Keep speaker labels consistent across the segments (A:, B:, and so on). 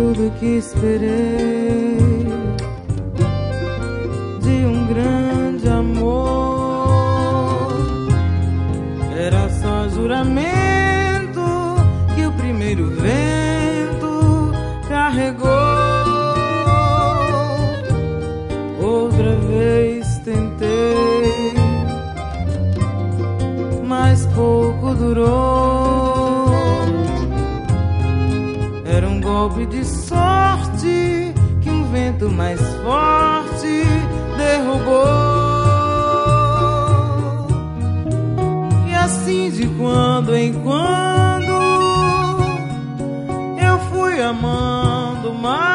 A: tudo que esperei de um grande amor era só juramento que o primeiro vento carregou. Outra vez tentei, mas pouco durou. Era um golpe de sorte que um vento mais forte derrubou. E assim de quando em quando eu fui amando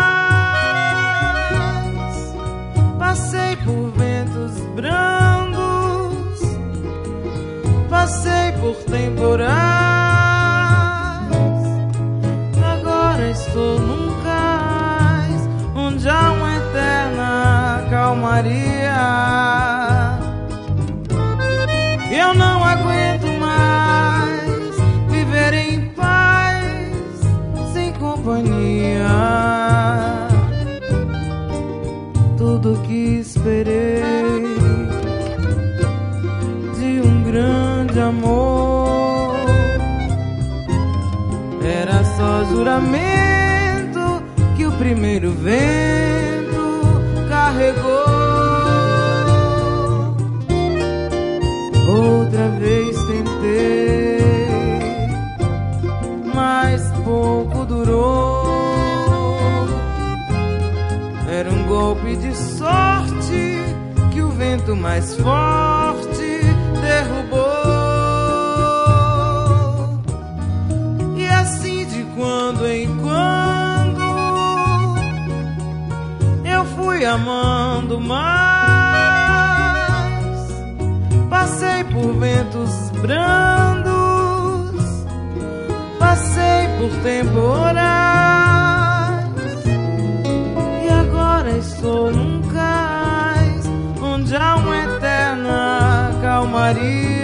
A: mais. Passei por ventos brandos, passei por temporais. Estou num cais onde há uma eterna calmaria. Eu não aguento mais viver em paz sem companhia. Tudo que esperei de um grande amor era só juramento que o primeiro vento carregou. Outra vez tentei, mas pouco durou. Era um golpe de sorte que o vento mais forte derrubou. E assim de quando em quando eu fui amando mais. Passei por ventos brandos, passei por temporais. E agora estou num cais onde há uma eterna calmaria.